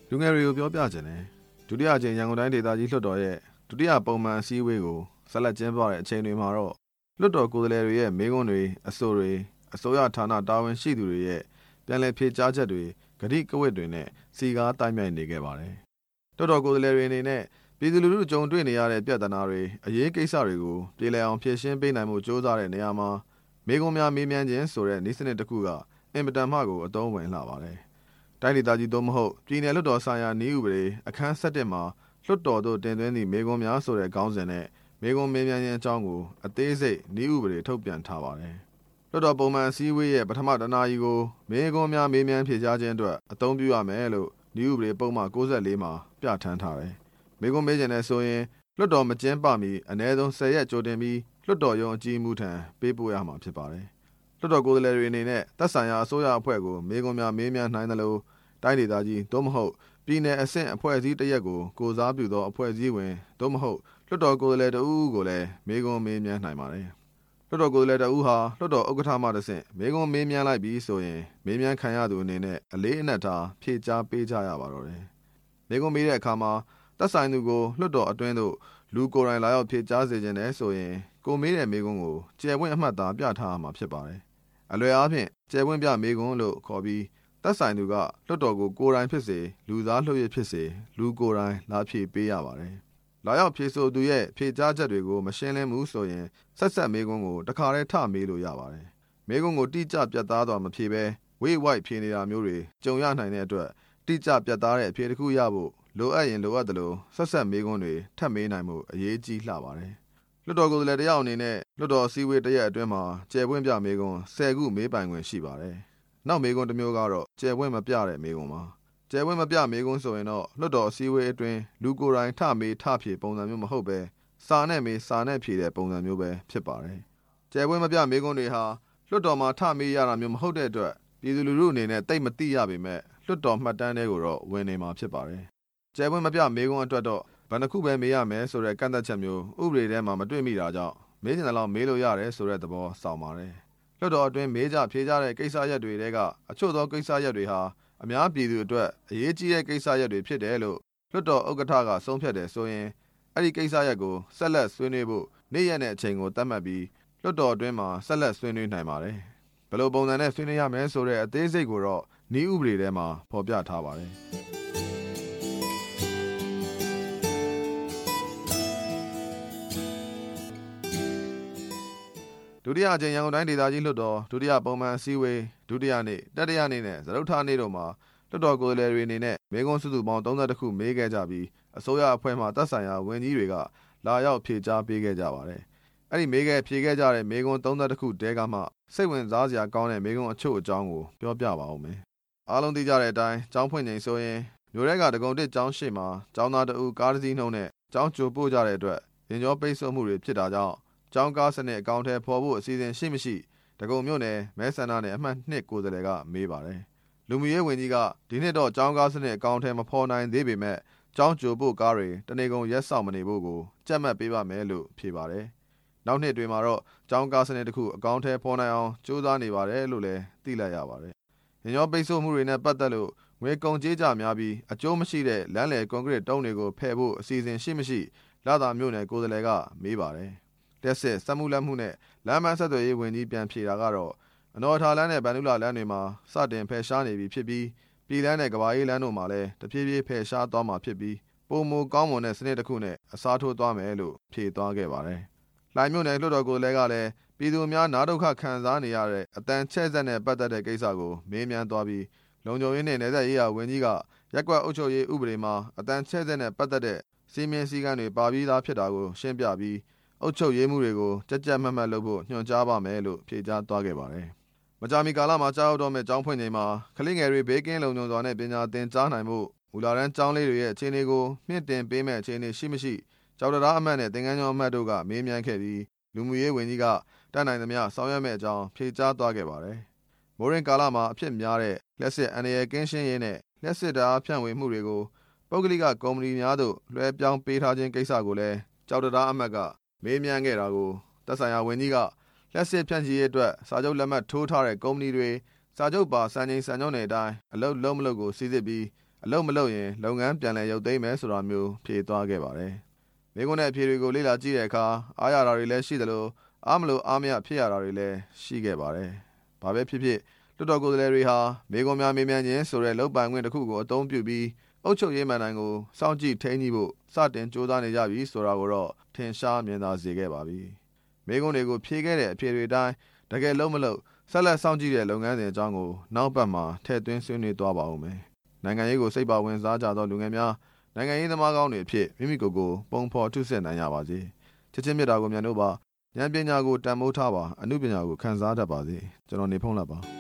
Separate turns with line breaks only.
လူငယ်တွေကိုပြောပြခြင်းနဲ့ဒုတိယအကြိမ်ရန်ကုန်တိုင်းဒေသကြီးလွှတ်တော်ရဲ့ဒုတိယပုံမှန်အစည်းအဝေးကိုဆက်လက်ကျင်းပတဲ့အချိန်တွေမှာတော့လွှတ်တော်ကိုယ်စားလှယ်တွေရဲ့မေးခွန်းတွေအဆိုတွေအစိုးရဌာနတာဝန်ရှိသူတွေရဲ့ပြန်လည်ဖြေကြားချက်တွေဂတိကဝတ်တွေနဲ့စီကားတိုက်မြိုက်နေခဲ့ပါတယ်။လွှတ်တော်ကိုယ်စားလှယ်တွေအနေနဲ့ပြည်သူလူထုကြုံတွေ့နေရတဲ့ပြဿနာတွေအရေးကိစ္စတွေကိုပြေလည်အောင်ဖြေရှင်းပေးနိုင်မှုစ조사တဲ့နေရာမှာမေးခွန်းများမေးမြန်းခြင်းဆိုတဲ့နည်းစနစ်တစ်ခုကအင်မတန်မှကိုအသုံးဝင်လာပါတယ်။တိုင်းဒေသကြီးသို့မဟုတ်ပြည်내လွှတ်တော်ဆိုင်ရာနည်းဥပဒေအခန်း7မှာလွှတ်တော်သို့တင်သွင်းသည့်မေးခွန်းများဆိုတဲ့ခေါင်းစဉ်နဲ့မေးခွန်းမေးမြန်းခြင်းအကြောင်းကိုအသေးစိတ်နည်းဥပဒေထုတ်ပြန်ထားပါတယ်။လွှတ်တော်ပုံမှန်အစည်းအဝေးရဲ့ပထမတစ်နာရီကိုမေးခွန်းများမေးမြန်းဖြေကြားခြင်းအတွက်အသုံးပြုရမယ်လို့နည်းဥပဒေပုံမှန်94မှာပြဋ္ဌာန်းထားတယ်။မေးခွန်းမေးခြင်းနဲ့ဆိုရင်လွှတ်တော်မကျင်းပမီအနည်းဆုံး10ရက်ကြိုတင်ပြီးလွှတ်တော်ရုံးအကြီးအမှုထံပေးပို့ရမှာဖြစ်ပါတယ်။လွှတ်တော်ကိုယ်စားလှယ်တွေအနေနဲ့သက်ဆိုင်ရာအစိုးရအဖွဲ့ကိုမေးခွန်းများမေးမြန်းနိုင်သလိုတိုင်းဒေသကြီးသို့မဟုတ်ပြည်내အဆင့်အဖွဲ့အစည်းတစ်ရပ်ကိုကိုစားပြုသောအဖွဲ့အစည်းဝင်သို့မဟုတ်လွှတ်တော်ကိုယ်စားလှယ်တဦးကိုလည်းမေးခွန်းမေးမြန်းနိုင်ပါတယ်။လွှတ်တော်ကိုယ်စားလှယ်တဦးဟာလွှတ်တော်ဥက္ကဋ္ဌမှတစ်ဆင့်မေးခွန်းမေးမြန်းလိုက်ပြီးဆိုရင်မေးမြန်းခံရသူအနေနဲ့အလေးအနက်ထားဖြေကြားပေးကြရပါတော့တယ်။မေးခွန်းမေးတဲ့အခါမှာသက်ဆိုင်သူကိုလွှတ်တော်အတွင်းသို့လူကိုယ်တိုင်လာရောက်ဖြေကြားစေခြင်းနဲ့ဆိုရင်ကိုမေးတဲ့မေးခွန်းကိုကျယ်ဝင့်အမှတ်သားပြထားရမှာဖြစ်ပါတယ်။အလွယ်အားဖြင့်ကျယ်ဝင့်ပြမေးခွန်းလို့ခေါ်ပြီးသက်ဆိုင်သူကလွှတ်တော်ကိုကိုယ်တိုင်ဖြစ်စေလူသားလှုပ်ရဖြစ်စေလူကိုယ်တိုင်လာဖြေပေးရပါတယ်။လာရောက်ဖြေဆိုသူရဲ့ဖြေကြားချက်တွေကိုမရှင်းလင်းဘူးဆိုရင်ဆက်မေးခွန်းကိုတခါတည်းထမေးလို့ရပါတယ်။မေးခွန်းကိုတိကျပြတ်သားစွာမဖြေဘဲဝိဝိုက်ဖြေနေတာမျိုးတွေကြုံရနိုင်တဲ့အတွက်တိကျပြတ်သားတဲ့အဖြေတစ်ခုရဖို့လိုအပ်ရင်လိုအပ်သလိုဆက်မေးခွန်းတွေထပ်မေးနိုင်မှုအရေးကြီးလှပါတယ်။လွှတ်တော်ကိုယ်စားလှယ်တယောက်အနေနဲ့လွှတ်တော်အစည်းအဝေးတစ်ရက်အတွင်းမှာကျယ်ပွင့်ပြမေးခွန်း10ခုမေးပိုင်ခွင့်ရှိပါတယ်။နောက်မေးခွန်းတစ်မျိုးကတော့ကျယ်ပွင့်မပြတဲ့မေးခွန်းပါ။ကျယ်ပွင့်မပြမေးခွန်းဆိုရင်တော့လွှတ်တော်အစည်းအဝေးအတွင်းလူကိုယ်တိုင်ထမေးထဖြေပုံစံမျိုးမဟုတ်ပဲစာနဲ့မေးစာနဲ့ဖြေတဲ့ပုံစံမျိုးပဲဖြစ်ပါတယ်။ကျယ်ပွင့်မပြမေးခွန်းတွေဟာလွှတ်တော်မှာထမေးရတာမျိုးမဟုတ်တဲ့အတွက်ပြည်သူလူထုအနေနဲ့တိတ်မသိရပေမဲ့လွှတ်တော်မှတ်တမ်းတွေကိုတော့ဝင်နေမှာဖြစ်ပါတယ်။ကျယ်ပွင့်မပြမေးခွန်းအတွက်တော့ဘယ်နှခုပဲမေးရမယ်ဆိုတဲ့ကန့်သတ်ချက်မျိုးဥပဒေထဲမှာမတွေ့မိတာကြောင့်မေးချင်တဲ့လောက်မေးလို့ရတယ်ဆိုတဲ့သဘောဆောင်ပါတယ်။လွှတ်တော်အတွင်းမေးကြဖြေကြတဲ့ကိစ္စရပ်တွေတဲကအချို့သောကိစ္စရပ်တွေဟာအများပြည်သူအတွက်အရေးကြီးတဲ့ကိစ္စရပ်တွေဖြစ်တယ်လို့လွှတ်တော်ဥက္ကဋ္ဌကဆုံးဖြတ်တယ်ဆိုရင်အဲ့ဒီကိစ္စရပ်ကိုဆက်လက်ဆွေးနွေးဖို့နေ့ရက်နဲ့အချိန်ကိုသတ်မှတ်ပြီးလွှတ်တော်အတွင်းမှာဆက်လက်ဆွေးနွေးနိုင်ပါတယ်။ဘယ်လိုပုံစံနဲ့ဆွေးနွေးရမယ်ဆိုတဲ့အသေးစိတ်ကိုတော့နည်းဥပဒေထဲမှာဖော်ပြထားပါတယ်။ဒုတိယအကြိမ်ရန်ကုန်တိုင်းဒေသကြီးလွှတ်တော်ဒုတိယပုံမှန်အစည်းအဝေးဒုတိယနေ့တတိယနေ့နဲ့စတုတ္ထနေ့တို့မှာလွှတ်တော်ကိုယ်စားလှယ်တွေအနေနဲ့မေးခွန်းစုစုပေါင်း32ခုမေးခဲ့ကြပြီးအစိုးရအဖွဲ့မှသက်ဆိုင်ရာဝန်ကြီးတွေကလာရောက်ဖြေကြားပေးခဲ့ကြပါတယ်။အဲ့ဒီမေးခဲ့ဖြေခဲ့ကြတဲ့မေးခွန်း32ခုတဲကမှစိတ်ဝင်စားစရာကောင်းတဲ့မေးခွန်းအချို့အကြောင်းကိုပြောပြပါဦးမယ်။အားလုံးသိကြတဲ့အတိုင်းကျောင်းဖွင့်ချိန်ဆိုရင်မြို့ထဲကဒဂုံတစ်ကျောင်းရှိမှာကျောင်းသားတအူကားတစ်စီးနှုံးနဲ့ကျောင်းကြိုပို့ကြတဲ့အတွက်ရင်ကျော်ပိတ်ဆို့မှုတွေဖြစ်တာကြောင့်ကျောင်းကားစနစ်အကောင့်ထဲပေါ်ဖို့အစီအစဉ်ရှိမရှိဒဂုံမြို့နယ်မဲဆန္ဒနယ်အမှတ်2ကိုယ်စားလှယ်ကမေးပါတယ်။လူမှုရေးဝန်ကြီးကဒီနှစ်တော့ကျောင်းကားစနစ်အကောင့်ထဲမပေါ်နိုင်သေးပေမဲ့ကျောင်းကြိုပို့ကားတွေတနေကုန်ရက်ဆောင်မနေဖို့ကိုကြက်မှတ်ပေးပါမယ်လို့ဖြေပါတယ်။နောက်နှစ်တွေမှာတော့ကျောင်းကားစနစ်တစ်ခုအကောင့်ထဲပေါ်နိုင်အောင်စူးစမ်းနေပါတယ်လို့လည်းသိလိုက်ရပါတယ်။ရင်ကျော်ပိတ်ဆို့မှုတွေနဲ့ပတ်သက်လို့ငွေကုန်ကြေးကြများပြီးအကျိုးမရှိတဲ့လမ်းလေကွန်ကရစ်တုံးတွေကိုဖယ်ဖို့အစီအစဉ်ရှိမရှိလသာမြို့နယ်ကိုယ်စားလှယ်ကမေးပါတယ်။တက်စစ်စက်မှုလက်မှုနဲ့လမ်းမဆက်သွယ်ရေးဝန်ကြီးပြန်ဖြေတာကတော့အနော်ထာလန်းနဲ့ဗန္ဓုလလန်းတွေမှာစတင်ဖယ်ရှားနေပြီဖြစ်ပြီးပြည်လန်းနဲ့ကဘာရေးလန်းတို့မှာလည်းတဖြည်းဖြည်းဖယ်ရှားသွားမှာဖြစ်ပြီးပုံမကောင်းမွန်တဲ့စနစ်တစ်ခုနဲ့အစားထိုးသွားမယ်လို့ဖြေသွားခဲ့ပါတယ်။လှိုင်မြို့နယ်လွှတ်တော်ကိုယ်စားလှယ်ကလည်းပြည်သူများနားဒုက္ခခံစားနေရတဲ့အတန်ချဲ့ဆက်နဲ့ပတ်သက်တဲ့ကိစ္စကိုမေးမြန်းသွားပြီးလုံခြုံရေးနဲ့နယ်စပ်ရေးရာဝန်ကြီးကရက်ကွက်အုပ်ချုပ်ရေးဥပဒေမှာအတန်ချဲ့ဆက်နဲ့ပတ်သက်တဲ့စီမင်းစည်းကမ်းတွေပါပြီးသားဖြစ်တာကိုရှင်းပြပြီးအုပ်ချုပ်ရေးမှုတွေကိုကြက်ကြက်မတ်မတ်လုပ်ဖို့ညွှန်ကြားပါမယ်လို့ဖြေကြားသွားခဲ့ပါတယ်။မကြာမီကာလမှာကြားရောက်တော့မဲ့ကျောင်းဖွင့်ချိန်မှာကလေးငယ်တွေဘေးကင်းလုံခြုံစွာနဲ့ပညာသင်ကြားနိုင်မှုမူလာတန်းကျောင်းလေးတွေရဲ့အခြေအနေကိုမြင့်တင်ပေးမဲ့အခြေအနေရှိမရှိကျောက်တရားအမတ်နဲ့သင်္ကန်းကျောင်းအမတ်တို့ကမေးမြန်းခဲ့ပြီးလူမှုရေးဝန်ကြီးကတတ်နိုင်သမျှဆောင်ရွက်မဲ့အကြောင်းဖြေကြားသွားခဲ့ပါတယ်။မိုးရင်ကာလမှာအဖြစ်များတဲ့လက်စစ်အန္တရာယ်ကင်းရှင်းရေးနဲ့လက်စစ်ဓာတ်အားဖြန့်ဝေမှုတွေကိုပုဂ္ဂလိကကုမ္ပဏီများသို့လွှဲပြောင်းပေးထားခြင်းကိစ္စကိုလည်းကျောက်တရားအမတ်ကမေးမြန်းခဲ့တာကိုသက်ဆိုင်ရာဝန်ကြီးကလက်စစ်ဖြန့်ချီရေးအတွက်စာချုပ်လက်မှတ်ထိုးထားတဲ့ကုမ္ပဏီတွေစာချုပ်ပါစံချိန်စံညွှန်းတွေအတိုင်းအလုပ်လုံးမလုပ်ကိုစီစစ်ပြီးအလုပ်မလုပ်ရင်လုပ်ငန်းပြန်လည်ရုပ်သိမ်းမယ်ဆိုတာမျိုးဖြေသွားခဲ့ပါတယ်။မိကုန်းတဲ့အဖြေတွေကိုလေ့လာကြည့်တဲ့အခါအားရတာတွေလည်းရှိသလိုအားမလို့အားမရဖြစ်ရတာတွေလည်းရှိခဲ့ပါတယ်။ဘာပဲဖြစ်ဖြစ်လွှတ်တော်ကိုယ်စားလှယ်တွေဟာမိကုန်းများမေးမြန်းခြင်းဆိုတဲ့လုပ်ပိုင်ခွင့်တစ်ခုကိုအသုံးပြုပြီးအုပ်ချုပ်ရေးမဏ္ဍိုင်ကိုစောင့်ကြည့်ထိန်းညှိဖို့စတင်ကြိုးစားနေကြပြီဆိုတာကိုတော့ထင်ရှားမြင်သာစေခဲ့ပါပြီ။မိကုန်းတွေကိုဖြေခဲ့တဲ့အဖြေတွေအတိုင်းတကယ်လုံးမလို့ဆက်လက်စောင့်ကြည့်တဲ့လုပ်ငန်းစဉ်အကြောင်းကိုနောက်ပတ်မှာထည့်သွင်းဆွေးနွေးသွားပါဦးမယ်။နိုင်ငံရေးကိုစိတ်ပါဝင်စားကြသောလူငယ်များနိုင်ငံရေးသမားကောင်းတွေအဖြစ်မိမိကိုယ်ကိုပုံဖော်ထုစစ်နိုင်ကြပါစေ။ချစ်ချင်းမြတ်တာကိုမြန်တို့ပါဉာဏ်ပညာကိုတန်ဖိုးထားပါအမှုပညာကိုခံစားတတ်ပါစေကျွန်တော်နေဖုံးလက်ပါ